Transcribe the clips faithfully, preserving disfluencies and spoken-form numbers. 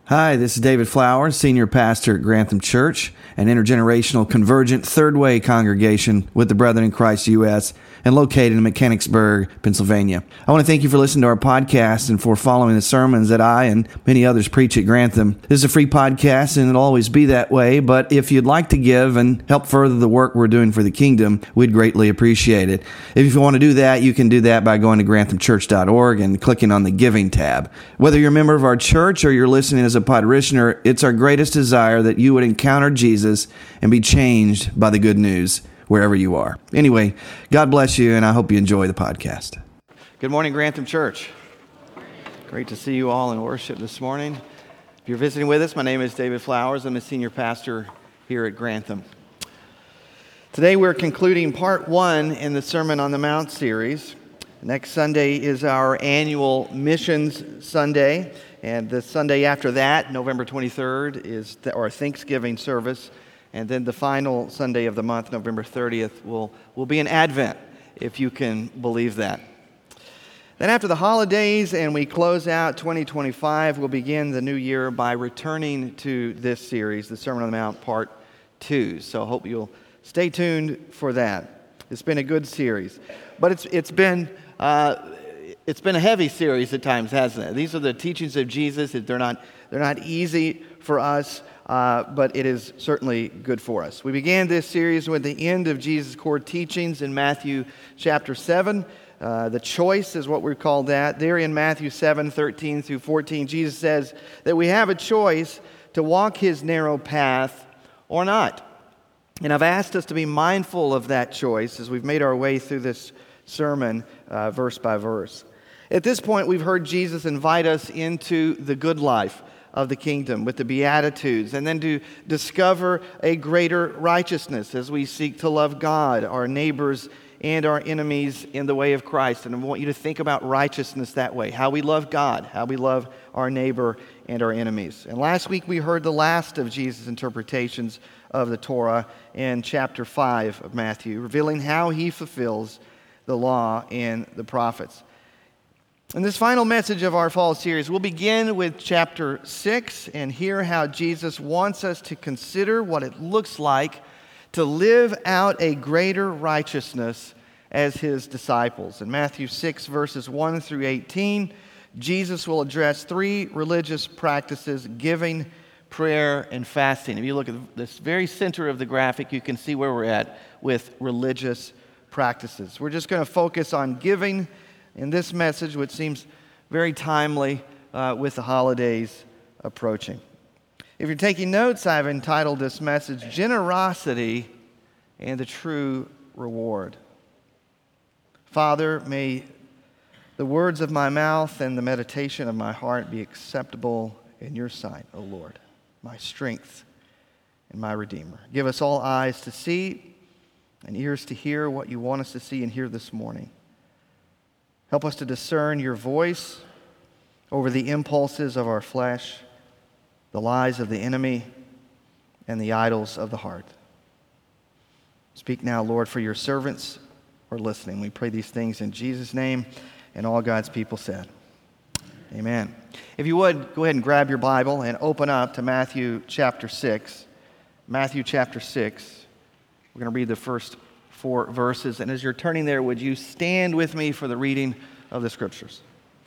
Hi, this is David Flowers, Senior Pastor at Grantham Church, an intergenerational convergent third way congregation with the Brethren in Christ U S and located in Mechanicsburg, Pennsylvania. I want to thank you for listening to our podcast and for following the sermons that I and many others preach at Grantham. This is a free podcast and it'll always be that way, but if you'd like to give and help further the work we're doing for the kingdom, we'd greatly appreciate it. If you want to do that, you can do that by going to grantham church dot org and clicking on the Giving tab. Whether you're a member of our church or you're listening as a parishioner, it's our greatest desire that you would encounter Jesus and be changed by the good news wherever you are. Anyway, God bless you, and I hope you enjoy the podcast. Good morning, Grantham Church. Great to see you all in worship this morning. If you're visiting with us, my name is David Flowers. I'm a senior pastor here at Grantham. Today we're concluding part one in the Sermon on the Mount series. Next Sunday is our annual Missions Sunday, and the Sunday after that, November twenty-third, is the, our Thanksgiving service, and then the final Sunday of the month, November thirtieth, will, will be an Advent, if you can believe that. Then after the holidays and we close out twenty twenty-five, we'll begin the new year by returning to this series, the Sermon on the Mount Part two. So I hope you'll stay tuned for that. It's been a good series, but it's it's been uh, it's been a heavy series at times, hasn't it? These are the teachings of Jesus. They're not they're not easy for us, uh, but it is certainly good for us. We began this series with the end of Jesus' core teachings in Matthew chapter seven. Uh, the choice is what we call that. There in Matthew seven, thirteen through fourteen, Jesus says that we have a choice to walk his narrow path or not. And I've asked us to be mindful of that choice as we've made our way through this sermon uh, verse by verse. At this point, we've heard Jesus invite us into the good life of the kingdom with the Beatitudes, and then to discover a greater righteousness as we seek to love God, our neighbors, and our enemies in the way of Christ. And I want you to think about righteousness that way, how we love God, how we love our neighbor and our enemies. And last week we heard the last of Jesus' interpretations of the Torah in chapter five of Matthew, revealing how he fulfills the law and the prophets. In this final message of our fall series, we'll begin with chapter six and hear how Jesus wants us to consider what it looks like to live out a greater righteousness as his disciples. In Matthew six, verses one through eighteen, Jesus will address three religious practices: giving, prayer, and fasting. If you look at this very center of the graphic, you can see where we're at with religious practices. We're just going to focus on giving in this message, which seems very timely uh, with the holidays approaching. If you're taking notes, I've entitled this message, Generosity and the True Reward. Father, may the words of my mouth and the meditation of my heart be acceptable in your sight, O Lord, my strength and my Redeemer. Give us all eyes to see and ears to hear what you want us to see and hear this morning. Help us to discern your voice over the impulses of our flesh, the lies of the enemy, and the idols of the heart. Speak now, Lord, for your servants who are listening. We pray these things in Jesus' name, and all God's people said, amen. If you would, go ahead and grab your Bible and open up to Matthew chapter six. Matthew chapter six. We're going to read the first four verses, and as you're turning there, would you stand with me for the reading of the Scriptures?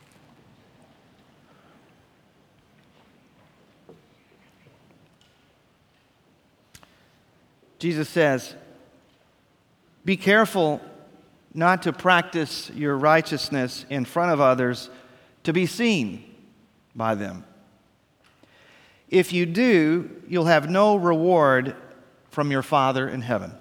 Jesus says, "Be careful not to practice your righteousness in front of others to be seen by them. If you do, you'll have no reward from your Father in heaven.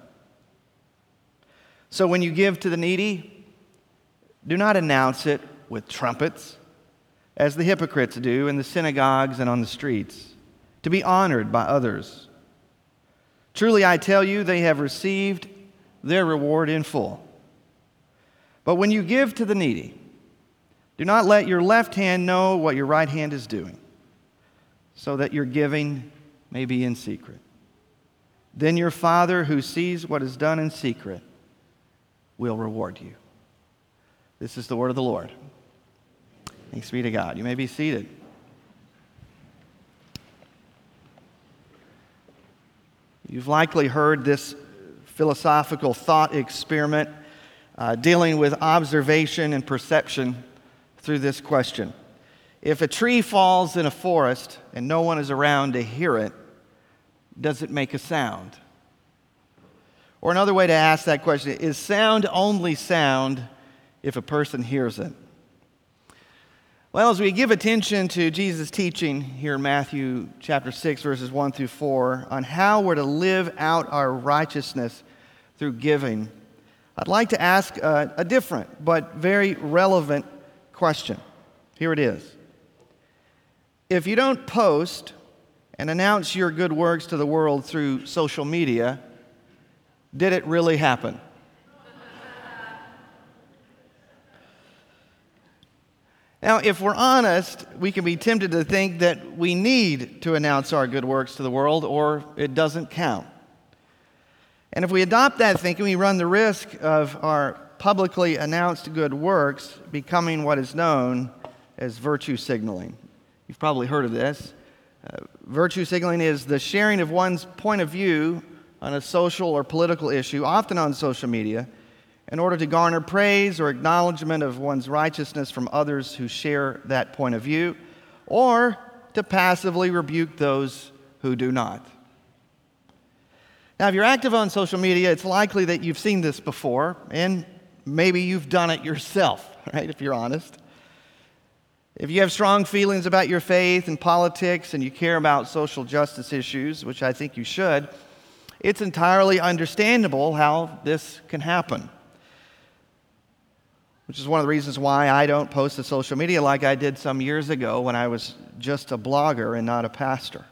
So when you give to the needy, do not announce it with trumpets, as the hypocrites do in the synagogues and on the streets, to be honored by others. Truly, I tell you, they have received their reward in full. But when you give to the needy, do not let your left hand know what your right hand is doing, so that your giving may be in secret. Then your Father who sees what is done in secret will reward you." This is the word of the Lord. Thanks be to God. You may be seated. You've likely heard this philosophical thought experiment uh, dealing with observation and perception through this question. If a tree falls in a forest and no one is around to hear it, does it make a sound? Or another way to ask that question, is sound only sound if a person hears it? Well, as we give attention to Jesus' teaching here in Matthew chapter six, verses one through four, on how we're to live out our righteousness through giving, I'd like to ask a, a different but very relevant question. Here it is. If you don't post and announce your good works to the world through social media, did it really happen? Now, if we're honest, we can be tempted to think that we need to announce our good works to the world or it doesn't count. And if we adopt that thinking, we run the risk of our publicly announced good works becoming what is known as virtue signaling. You've probably heard of this. Uh, virtue signaling is the sharing of one's point of view on a social or political issue, often on social media, in order to garner praise or acknowledgement of one's righteousness from others who share that point of view, or to passively rebuke those who do not. Now, if you're active on social media, it's likely that you've seen this before, and maybe you've done it yourself, right, if you're honest. If you have strong feelings about your faith and politics and you care about social justice issues, which I think you should, it's entirely understandable how this can happen. Which is one of the reasons why I don't post to social media like I did some years ago when I was just a blogger and not a pastor.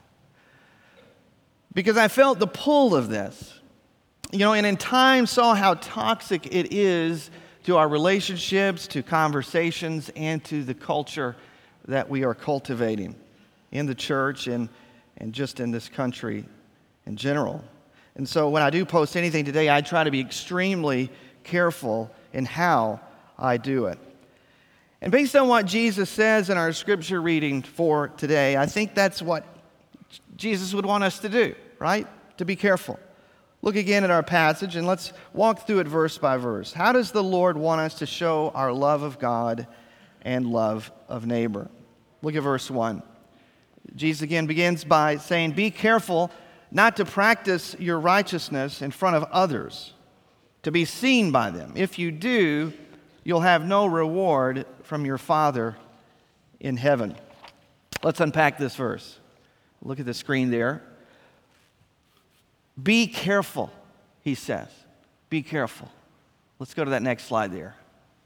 Because I felt the pull of this. You know, and in time saw how toxic it is to our relationships, to conversations, and to the culture that we are cultivating in the church and, and just in this country in general. And so when I do post anything today, I try to be extremely careful in how I do it. And based on what Jesus says in our scripture reading for today, I think that's what Jesus would want us to do, right? To be careful. Look again at our passage and let's walk through it verse by verse. How does the Lord want us to show our love of God and love of neighbor? Look at verse one. Jesus again begins by saying, "Be careful not to practice your righteousness in front of others, to be seen by them. If you do, you'll have no reward from your Father in heaven." Let's unpack this verse. Look at the screen there. Be careful, he says. Be careful. Let's go to that next slide there.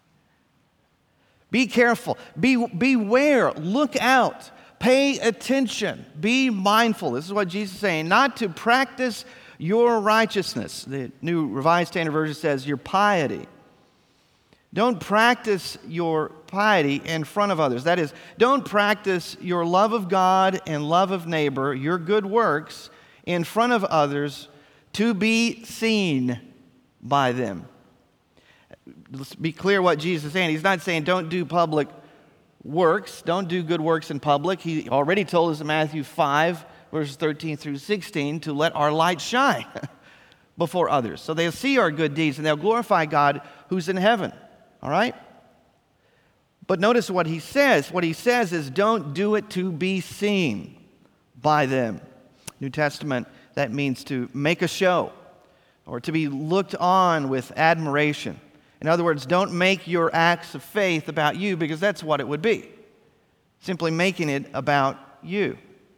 Be careful. Be, beware. Look out. Pay attention. Be mindful. This is what Jesus is saying. Not to practice your righteousness. The New Revised Standard Version says your piety. Don't practice your piety in front of others. That is, don't practice your love of God and love of neighbor, your good works, in front of others to be seen by them. Let's be clear what Jesus is saying. He's not saying don't do public works, don't do good works in public. He already told us in Matthew five, verses thirteen through sixteen, to let our light shine before others. So they'll see our good deeds and they'll glorify God who's in heaven. All right? But notice what he says. What he says is don't do it to be seen by them. New Testament, that means to make a show or to be looked on with admiration. In other words, don't make your acts of faith about you because that's what it would be. Simply making it about you.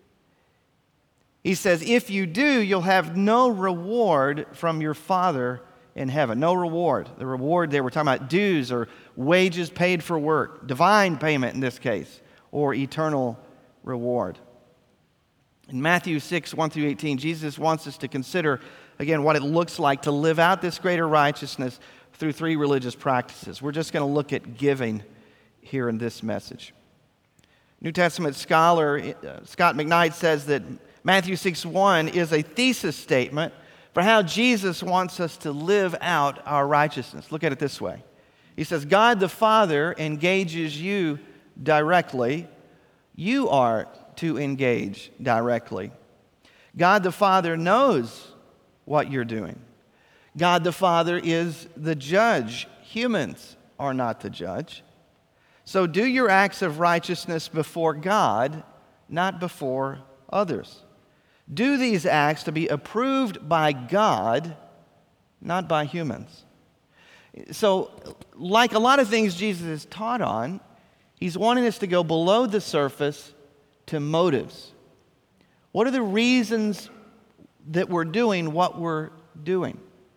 He says, if you do, you'll have no reward from your Father in heaven. No reward. The reward there, we're talking about dues or wages paid for work, divine payment in this case, or eternal reward. In Matthew six, one through eighteen, Jesus wants us to consider, again, what it looks like to live out this greater righteousness through three religious practices. We're just going to look at giving here in this message. New Testament scholar uh, Scott McKnight says that Matthew six one is a thesis statement for how Jesus wants us to live out our righteousness. Look at it this way. He says, God the Father engages you directly. You are to engage directly. God the Father knows what you're doing. God the Father is the judge. Humans are not the judge. So do your acts of righteousness before God, not before others. Do these acts to be approved by God, not by humans. So, like a lot of things Jesus has taught on, he's wanting us to go below the surface to motives. What are the reasons that we're doing what we're doing?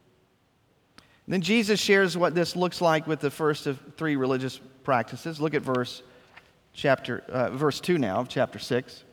Then Jesus shares what this looks like with the first of three religious practices. Look at verse chapter uh, verse two now of chapter six.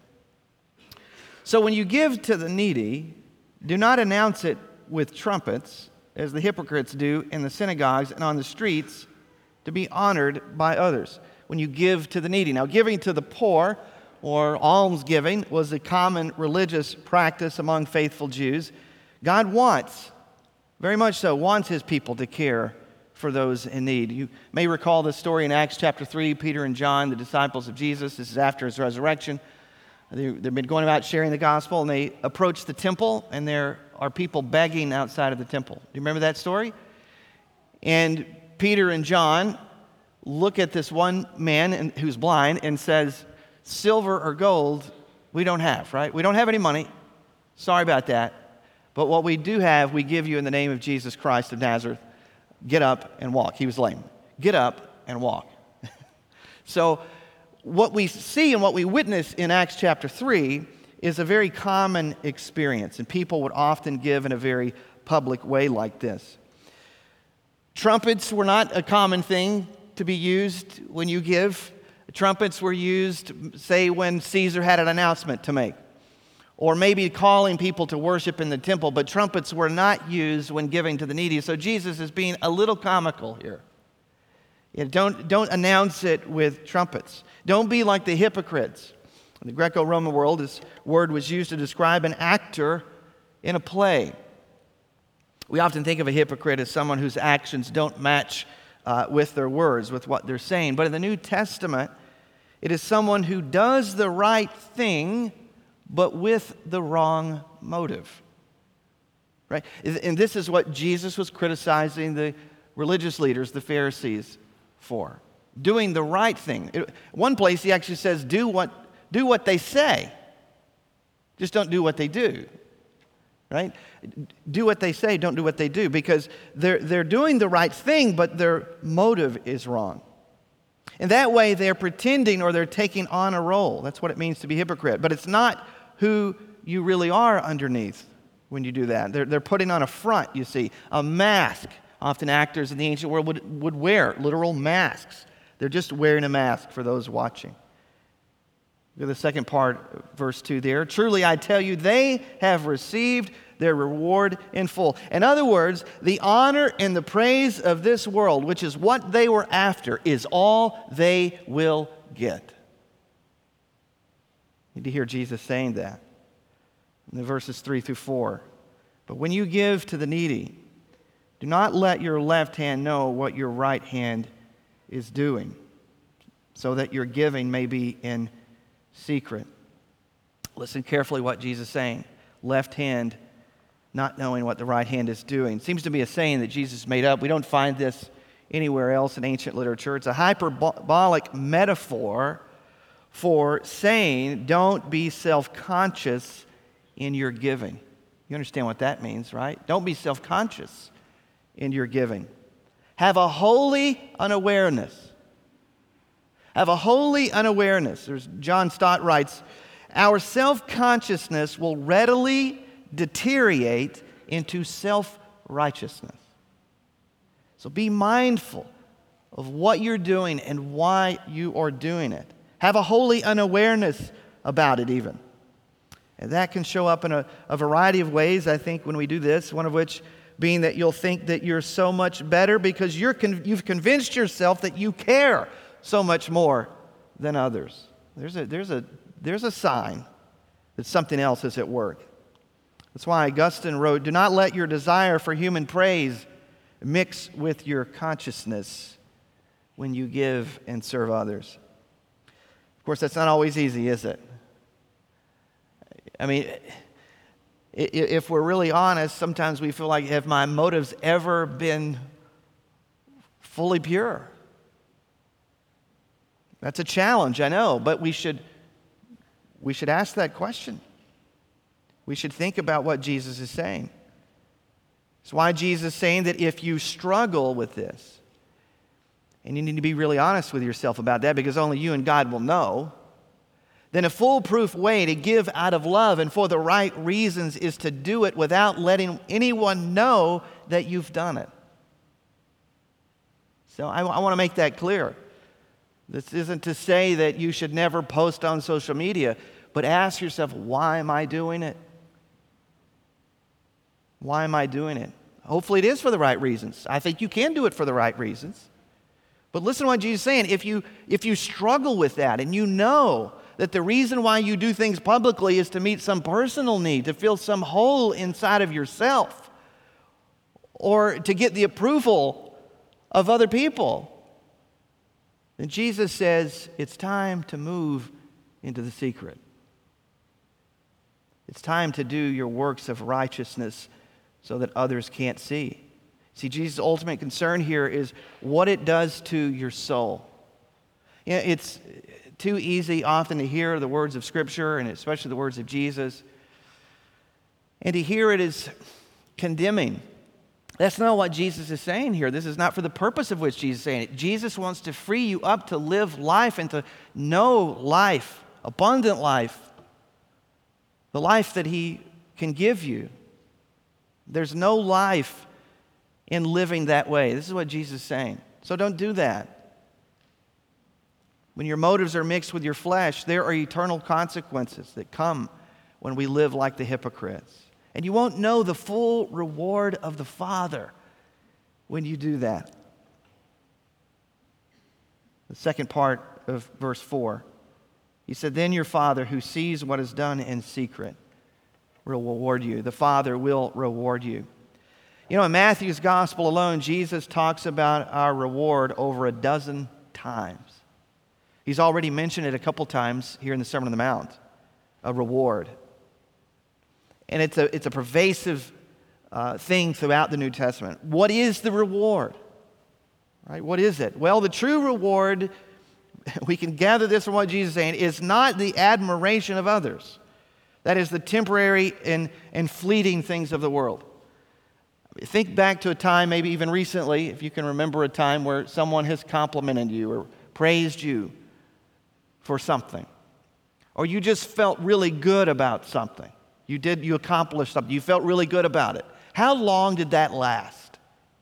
So when you give to the needy, do not announce it with trumpets, as the hypocrites do in the synagogues and on the streets, to be honored by others. When you give to the needy. Now, giving to the poor, or almsgiving, was a common religious practice among faithful Jews. God wants, very much so, wants his people to care for those in need. You may recall the story in Acts chapter three, Peter and John, the disciples of Jesus. This is after his resurrection. They've been going about sharing the gospel, and they approach the temple, and there are people begging outside of the temple. Do you remember that story? And Peter and John look at this one man who's blind and says, silver or gold we don't have, right? We don't have any money. Sorry about that. But what we do have, we give you in the name of Jesus Christ of Nazareth. Get up and walk. He was lame. Get up and walk. So what we see and what we witness in Acts chapter three is a very common experience, and people would often give in a very public way like this. Trumpets were not a common thing to be used when you give. Trumpets were used, say, when Caesar had an announcement to make, or maybe calling people to worship in the temple, but trumpets were not used when giving to the needy. So Jesus is being a little comical here. You know, don't, don't announce it with trumpets. Don't be like the hypocrites. In the Greco-Roman world, this word was used to describe an actor in a play. We often think of a hypocrite as someone whose actions don't match uh, with their words, with what they're saying. But in the New Testament, it is someone who does the right thing, but with the wrong motive. Right? And this is what Jesus was criticizing the religious leaders, the Pharisees, for. Doing the right thing. One place he actually says, do what, do what they say. Just don't do what they do. Right? Do what they say, don't do what they do. Because they're, they're doing the right thing, but their motive is wrong. And that way they're pretending or they're taking on a role. That's what it means to be a hypocrite. But it's not who you really are underneath when you do that. They're, they're putting on a front, you see, a mask. Often actors in the ancient world would, would wear literal masks. They're just wearing a mask for those watching. Look at the second part, verse two there. Truly I tell you, they have received their reward in full. In other words, the honor and the praise of this world, which is what they were after, is all they will get. You need to hear Jesus saying that in the verses three through four. But when you give to the needy, do not let your left hand know what your right hand is doing, so that your giving may be in secret. Listen carefully what Jesus is saying. Left hand not knowing what the right hand is doing. It seems to be a saying that Jesus made up. We don't find this anywhere else in ancient literature. It's a hyperbolic metaphor for saying don't be self-conscious in your giving. You understand what that means, right? Don't be self-conscious in your giving. Have a holy unawareness. Have a holy unawareness. There's, John Stott writes, our self-consciousness will readily deteriorate into self-righteousness. So be mindful of what you're doing and why you are doing it. Have a holy unawareness about it even. And that can show up in a, a variety of ways, I think, when we do this, one of which being that you'll think that you're so much better because you're con- you've convinced yourself that you care so much more than others. There's a, there's a, there's a sign that something else is at work. That's why Augustine wrote, do not let your desire for human praise mix with your consciousness when you give and serve others. Of course, that's not always easy, is it? I mean, If we're really honest, sometimes we feel like, have my motives ever been fully pure? That's a challenge, I know, but we should, we should ask that question. We should think about what Jesus is saying. That's why Jesus is saying that if you struggle with this, and you need to be really honest with yourself about that because only you and God will know, then a foolproof way to give out of love and for the right reasons is to do it without letting anyone know that you've done it. So I, I want to make that clear. This isn't to say that you should never post on social media, but ask yourself, why am I doing it? Why am I doing it? Hopefully it is for the right reasons. I think you can do it for the right reasons. But listen to what Jesus is saying. If you, if you struggle with that and you know that the reason why you do things publicly is to meet some personal need, to fill some hole inside of yourself, or to get the approval of other people, then Jesus says it's time to move into the secret. It's time to do your works of righteousness so that others can't see. See, Jesus' ultimate concern here is what it does to your soul. You know, it's too easy often to hear the words of Scripture, and especially the words of Jesus, and to hear it as condemning. That's not what Jesus is saying here. This is not for the purpose of which Jesus is saying it. Jesus wants to free you up to live life and to know life, abundant life, the life that He can give you. There's no life in living that way. This is what Jesus is saying. So don't do that. When your motives are mixed with your flesh, there are eternal consequences that come when we live like the hypocrites. And you won't know the full reward of the Father when you do that. The second part of verse four, He said, then your Father who sees what is done in secret will reward you. The Father will reward you. You know, in Matthew's gospel alone, Jesus talks about our reward over a dozen times. He's already mentioned it a couple times here in the Sermon on the Mount, a reward. And it's a, it's a pervasive uh, thing throughout the New Testament. What is the reward? Right? What is it? Well, the true reward, we can gather this from what Jesus is saying, is not the admiration of others. That is the temporary and, and fleeting things of the world. Think back to a time, maybe even recently, if you can remember a time where someone has complimented you or praised you for something. Or you just felt really good about something. You did, you accomplished something. You felt really good about it. How long did that last?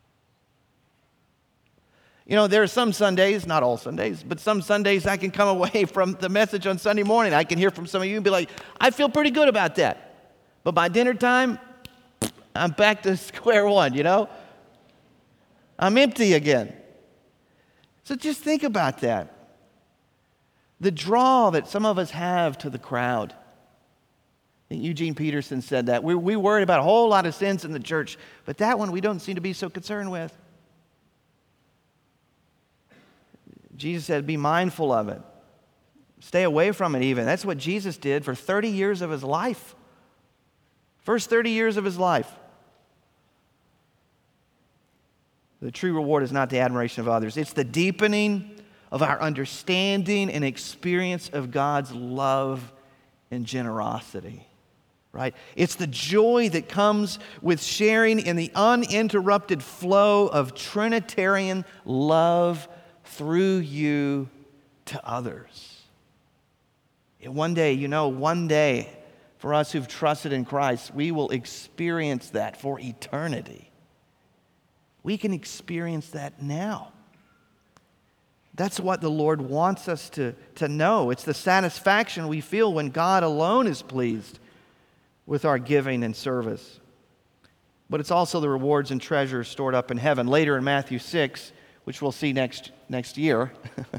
You know, there are some Sundays, not all Sundays, but some Sundays I can come away from the message on Sunday morning. I can hear from some of you and be like, I feel pretty good about that. But by dinner time, I'm back to square one, you know? I'm empty again. So just think about that. The draw that some of us have to the crowd. I think Eugene Peterson said that. We, we worry about a whole lot of sins in the church, but that one we don't seem to be so concerned with. Jesus said, be mindful of it. Stay away from it even. That's what Jesus did for thirty years of His life. First thirty years of His life. The true reward is not the admiration of others. It's the deepening of our understanding and experience of God's love and generosity. Right? It's the joy that comes with sharing in the uninterrupted flow of Trinitarian love through you to others. And one day, you know, one day, for us who've trusted in Christ, we will experience that for eternity. We can experience that now. That's what the Lord wants us to, to know. It's the satisfaction we feel when God alone is pleased with our giving and service. But it's also the rewards and treasures stored up in heaven. Later in Matthew six, which we'll see next, next year,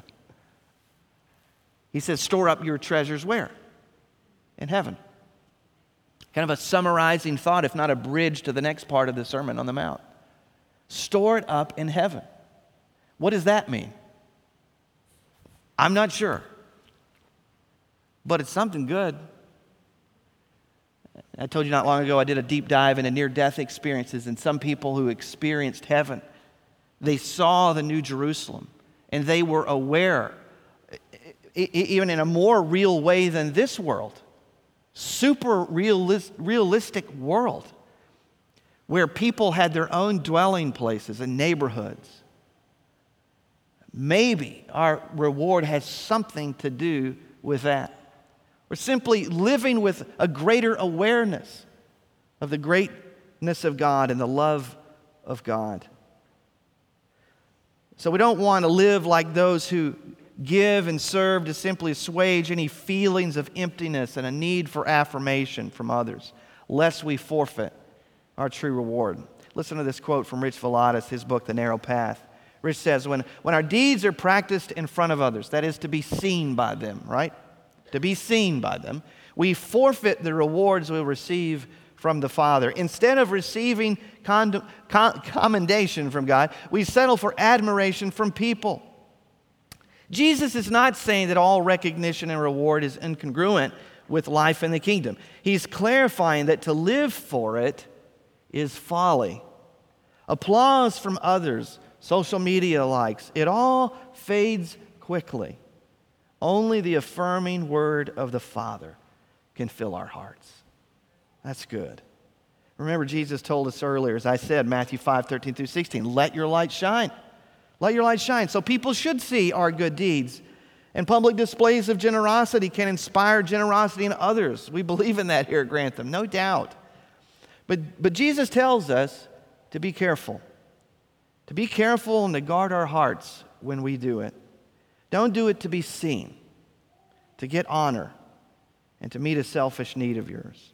He says, store up your treasures where? In heaven. Kind of a summarizing thought, if not a bridge to the next part of the Sermon on the Mount. Store it up in heaven. What does that mean? I'm not sure. But it's something good. I told you not long ago I did a deep dive into near-death experiences, and some people who experienced heaven, they saw the New Jerusalem, and they were aware, even in a more real way than this world, super realis- realistic world, where people had their own dwelling places and neighborhoods. Maybe our reward has something to do with that. We're simply living with a greater awareness of the greatness of God and the love of God. So we don't want to live like those who give and serve to simply assuage any feelings of emptiness and a need for affirmation from others, lest we forfeit our true reward. Listen to this quote from Rich Villodas, his book, The Narrow Path. Rich says, when, when our deeds are practiced in front of others, that is to be seen by them, right? To be seen by them, we forfeit the rewards we'll receive from the Father. Instead of receiving con- con- commendation from God, we settle for admiration from people. Jesus is not saying that all recognition and reward is incongruent with life in the kingdom. He's clarifying that to live for it is folly. Applause from others, social media likes, it all fades quickly. Only the affirming word of the Father can fill our hearts. That's good. Remember, Jesus told us earlier, as I said, Matthew five, thirteen through sixteen, let your light shine. Let your light shine. So people should see our good deeds. And public displays of generosity can inspire generosity in others. We believe in that here at Grantham, no doubt. But, but Jesus tells us to be careful. To be careful and to guard our hearts when we do it. Don't do it to be seen, to get honor, and to meet a selfish need of yours.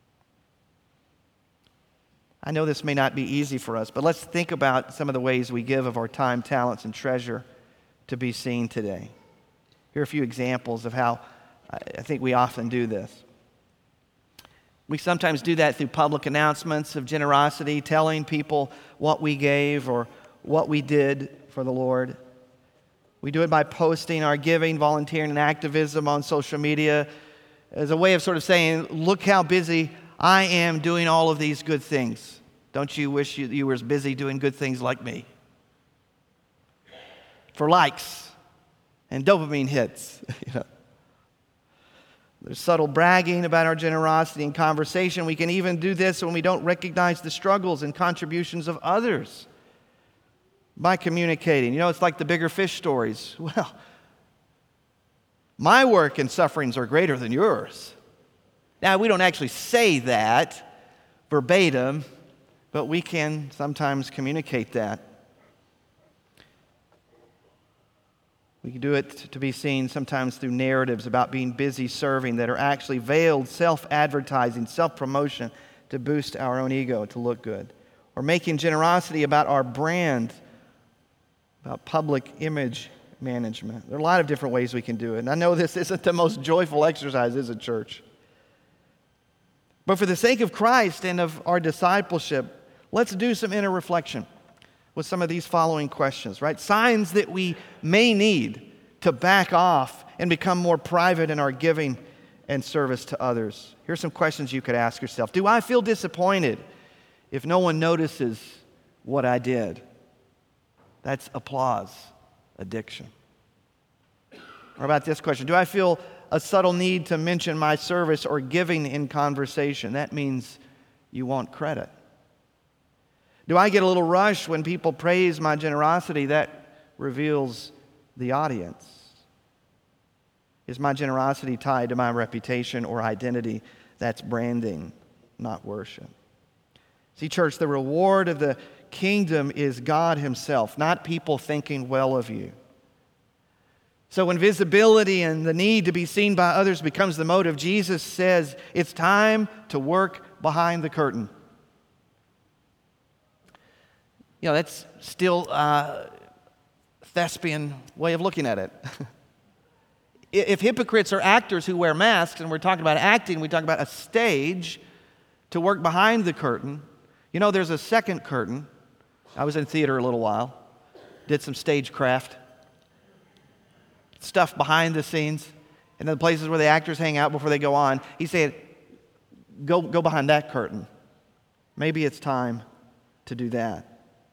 I know this may not be easy for us, but let's think about some of the ways we give of our time, talents, and treasure to be seen today. Here are a few examples of how I think we often do this. We sometimes do that through public announcements of generosity, telling people what we gave or what we did for the Lord. We do it by posting our giving, volunteering, and activism on social media as a way of sort of saying, look how busy I am doing all of these good things. Don't you wish you, you were as busy doing good things like me? For likes and dopamine hits. you know. There's subtle bragging about our generosity and conversation. We can even do this when we don't recognize the struggles and contributions of others by communicating. You know, it's like the bigger fish stories. Well, my work and sufferings are greater than yours. Now, we don't actually say that verbatim, but we can sometimes communicate that. We can do it to be seen sometimes through narratives about being busy serving that are actually veiled self-advertising, self-promotion to boost our own ego, to look good. Or making generosity about our brand, about public image management. There are a lot of different ways we can do it. And I know this isn't the most joyful exercise, is it, church? But for the sake of Christ and of our discipleship, let's do some inner reflection with some of these following questions, right? Signs that we may need to back off and become more private in our giving and service to others. Here's some questions you could ask yourself. Do I feel disappointed if no one notices what I did? That's applause addiction. Or about this question, do I feel a subtle need to mention my service or giving in conversation? That means you want credit. Do I get a little rush when people praise my generosity? That reveals the audience. Is my generosity tied to my reputation or identity? That's branding, not worship. See, church, the reward of the kingdom is God himself, not people thinking well of you. So when visibility and the need to be seen by others becomes the motive, Jesus says it's time to work behind the curtain. You know, that's still a thespian way of looking at it. If hypocrites are actors who wear masks, and we're talking about acting, we talk about a stage to work behind the curtain. You know, there's a second curtain. I was in theater a little while, did some stagecraft, stuff behind the scenes, and the places where the actors hang out before they go on. He said, go, go behind that curtain. Maybe it's time to do that.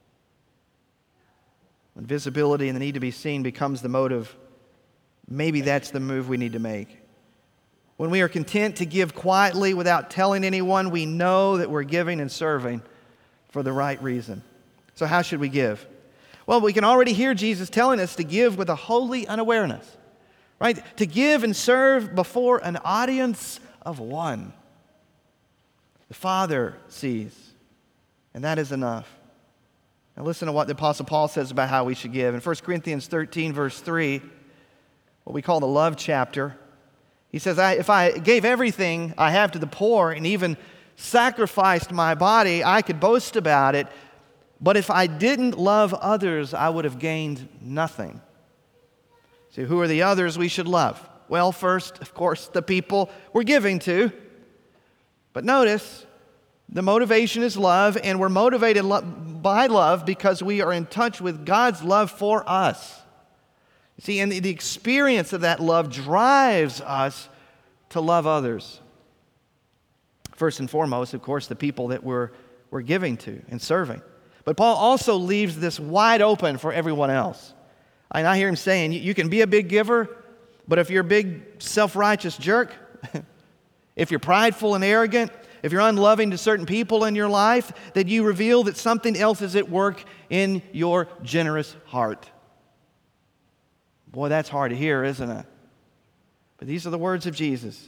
When visibility and the need to be seen becomes the motive, maybe that's the move we need to make. When we are content to give quietly without telling anyone, we know that we're giving and serving for the right reason. So how should we give? Well, we can already hear Jesus telling us to give with a holy unawareness, right? To give and serve before an audience of one. The Father sees, and that is enough. Now listen to what the Apostle Paul says about how we should give. In First Corinthians thirteen, verse three, what we call the love chapter, he says, I, if I gave everything I have to the poor and even sacrificed my body, I could boast about it. But if I didn't love others, I would have gained nothing. So who are the others we should love? Well, first, of course, the people we're giving to. But notice, the motivation is love, and we're motivated lo- by love because we are in touch with God's love for us. See, and the, the experience of that love drives us to love others. First and foremost, of course, the people that we're, we're giving to and serving. But Paul also leaves this wide open for everyone else. And I hear him saying, you, you can be a big giver, but if you're a big self-righteous jerk, if you're prideful and arrogant, if you're unloving to certain people in your life, then you reveal that something else is at work in your generous heart. Boy, that's hard to hear, isn't it? But these are the words of Jesus.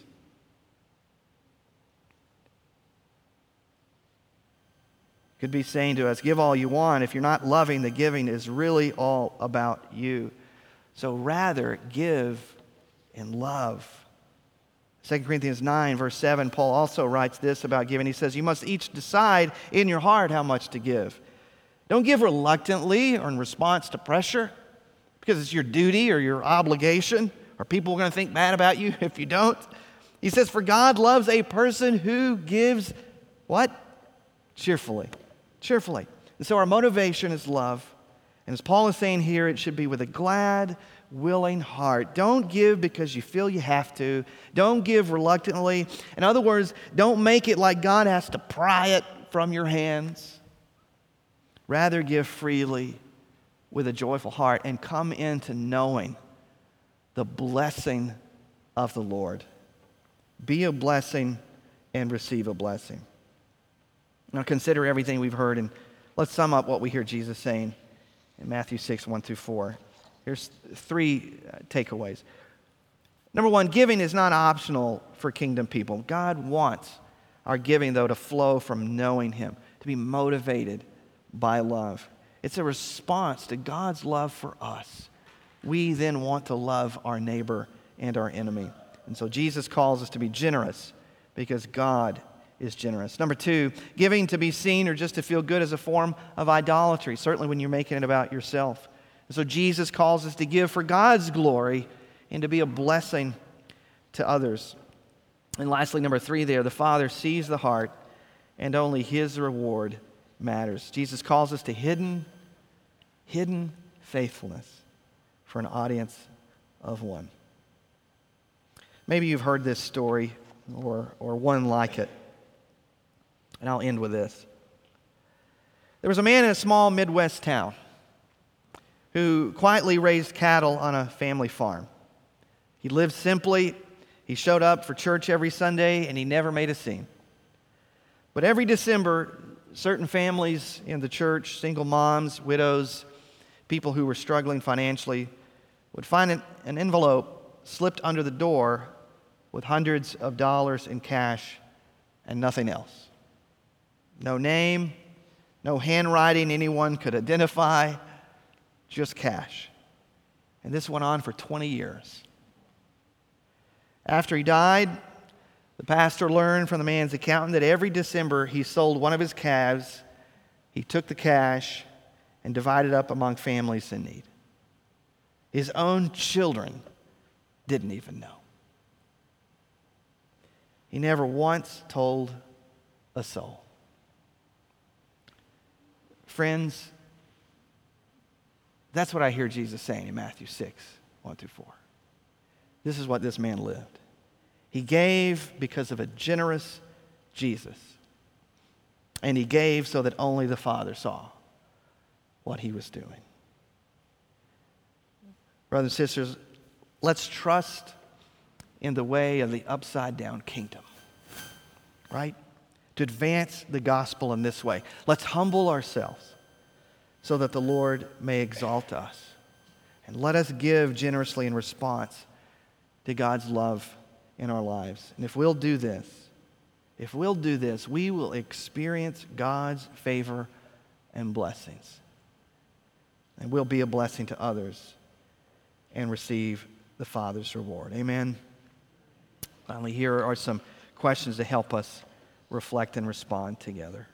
Could be saying to us, give all you want. If you're not loving, the giving is really all about you. So rather, give in love. Second Corinthians nine, verse seven, Paul also writes this about giving. He says, you must each decide in your heart how much to give. Don't give reluctantly or in response to pressure, because it's your duty or your obligation, or people are going to think bad about you if you don't. He says, for God loves a person who gives what? Cheerfully. Cheerfully. And so our motivation is love. And as Paul is saying here, it should be with a glad, willing heart. Don't give because you feel you have to. Don't give reluctantly. In other words, don't make it like God has to pry it from your hands. Rather, give freely with a joyful heart and come into knowing the blessing of the Lord. Be a blessing and receive a blessing. Now consider everything we've heard, and let's sum up what we hear Jesus saying in Matthew six, one through four. Here's three uh, takeaways. Number one, giving is not optional for kingdom people. God wants our giving, though, to flow from knowing Him, to be motivated by love. It's a response to God's love for us. We then want to love our neighbor and our enemy. And so Jesus calls us to be generous because God is generous. Number two, giving to be seen or just to feel good is a form of idolatry, certainly when you're making it about yourself. And so Jesus calls us to give for God's glory and to be a blessing to others. And lastly, number three there, the Father sees the heart and only His reward matters. Jesus calls us to hidden, hidden faithfulness for an audience of one. Maybe you've heard this story or, or one like it. And I'll end with this. There was a man in a small Midwest town who quietly raised cattle on a family farm. He lived simply. He showed up for church every Sunday, and he never made a scene. But every December, certain families in the church, single moms, widows, people who were struggling financially, would find an, an envelope slipped under the door with hundreds of dollars in cash and nothing else. No name, no handwriting anyone could identify, just cash. And this went on for twenty years. After he died, the pastor learned from the man's accountant that every December he sold one of his calves, he took the cash, and divided up among families in need. His own children didn't even know. He never once told a soul. Friends, that's what I hear Jesus saying in Matthew six, one through four. This is what this man lived. He gave because of a generous Jesus. And he gave so that only the Father saw what he was doing. Brothers and sisters, let's trust in the way of the upside-down kingdom, right? To advance the gospel in this way. Let's humble ourselves so that the Lord may exalt us. And let us give generously in response to God's love in our lives. And if we'll do this, if we'll do this, we will experience God's favor and blessings. And we'll be a blessing to others and receive the Father's reward. Amen. Finally, here are some questions to help us reflect and respond together.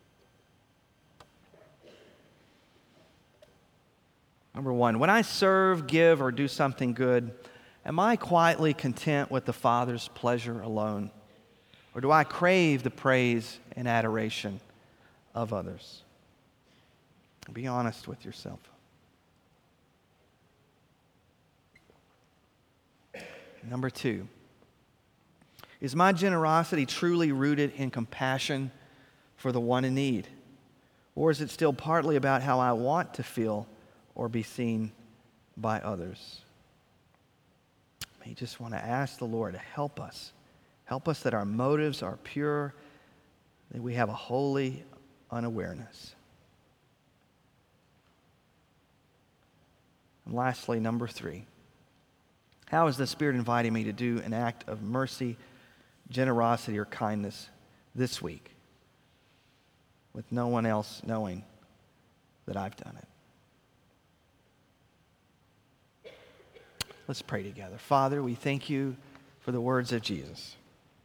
Number one, when I serve, give, or do something good, am I quietly content with the Father's pleasure alone? Or do I crave the praise and adoration of others? Be honest with yourself. Number two, is my generosity truly rooted in compassion for the one in need? Or is it still partly about how I want to feel or be seen by others? I just want to ask the Lord to help us. Help us that our motives are pure, that we have a holy unawareness. And lastly, number three, how is the Spirit inviting me to do an act of mercy, generosity, or kindness this week with no one else knowing that I've done it? Let's pray together. Father, we thank you for the words of Jesus.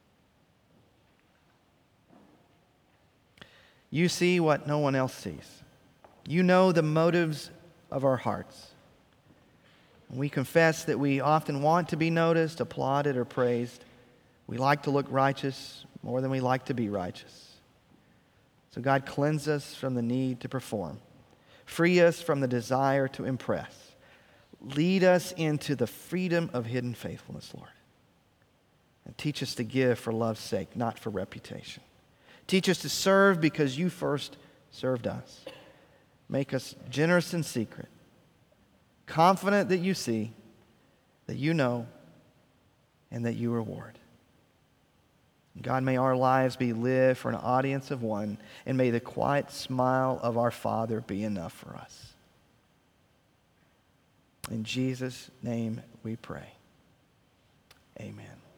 You see what no one else sees. You know the motives of our hearts. We confess that we often want to be noticed, applauded, or praised. We like to look righteous more than we like to be righteous. So God, cleanse us from the need to perform. Free us from the desire to impress. Lead us into the freedom of hidden faithfulness, Lord. And teach us to give for love's sake, not for reputation. Teach us to serve because you first served us. Make us generous in secret, confident that you see, that you know, and that you reward. God, may our lives be lived for an audience of one, and may the quiet smile of our Father be enough for us. In Jesus' name we pray. Amen.